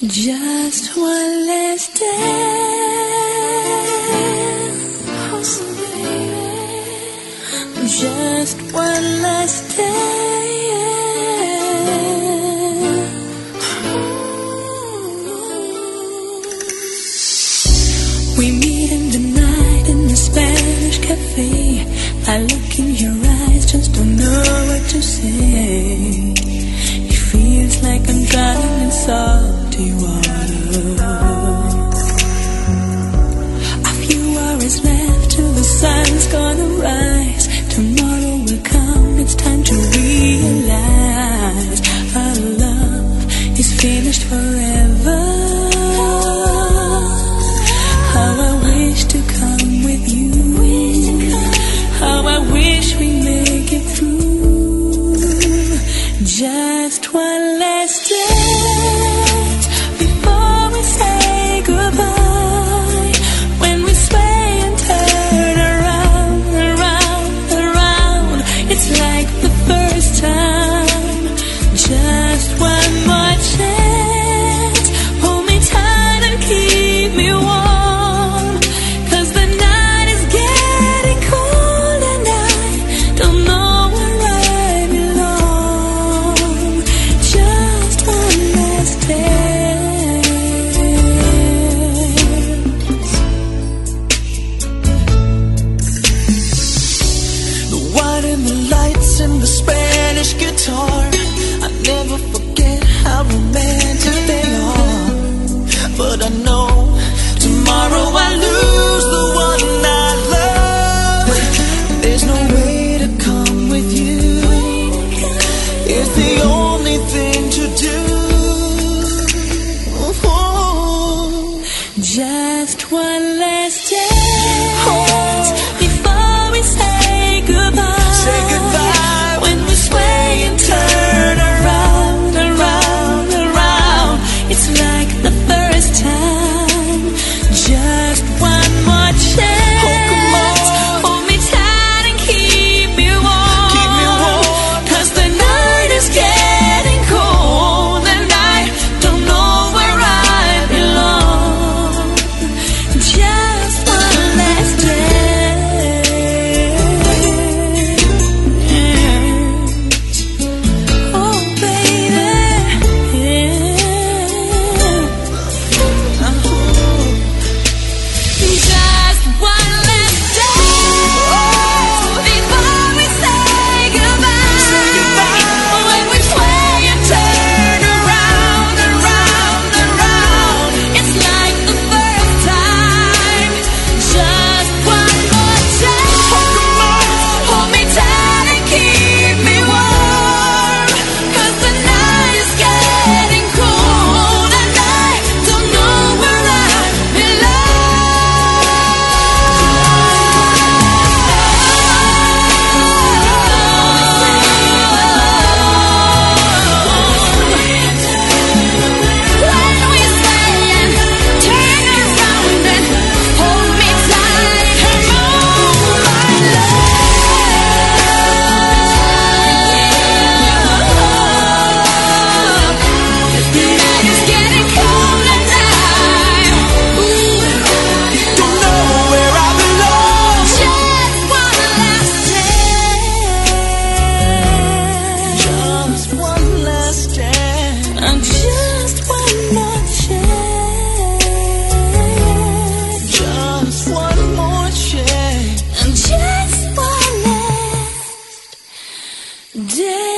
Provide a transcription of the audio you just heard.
Just one last dance, baby. Just one last dance. We meet in the night in the Spanish cafe. I look in your eyes, just don't know what to say. It feels like I'm drowning in salty water. A few hours left till the sun's gonna rise. Tomorrow will come, it's time to realize our love is finished forever. How I wish to come with you. How I wish we make it through. Just one last dance before we say goodbye. When we sway and turn around, around, around, it's like the first time. Just one more chance. Hold me tight and keep me warm, 'cause the night is getting cold and I don't know where I belong. Just one last dance. The wine and the lights and the Spanish guitar, I never forget how romantic they are. But I know tomorrow I lose the one I love. There's no way to come with you. It's the only thing to do. Just one last dance before we say goodbye. Say goodbye. When we sway and turn around, around, around, it's like the first time. Just one more chance. Oh, come on. Hold me tight and keep me warm. Keep me warm. 'Cause the night is getting cold and I don't know where I belong. Just one last dance. Oh, baby. Just one last dance before we say goodbye. When we sway and turn around, around, around, it's like the first time. Just one more chance. Hold me tight and keep me warm, 'cause the night is getting cold and I don't know where I Just one last day.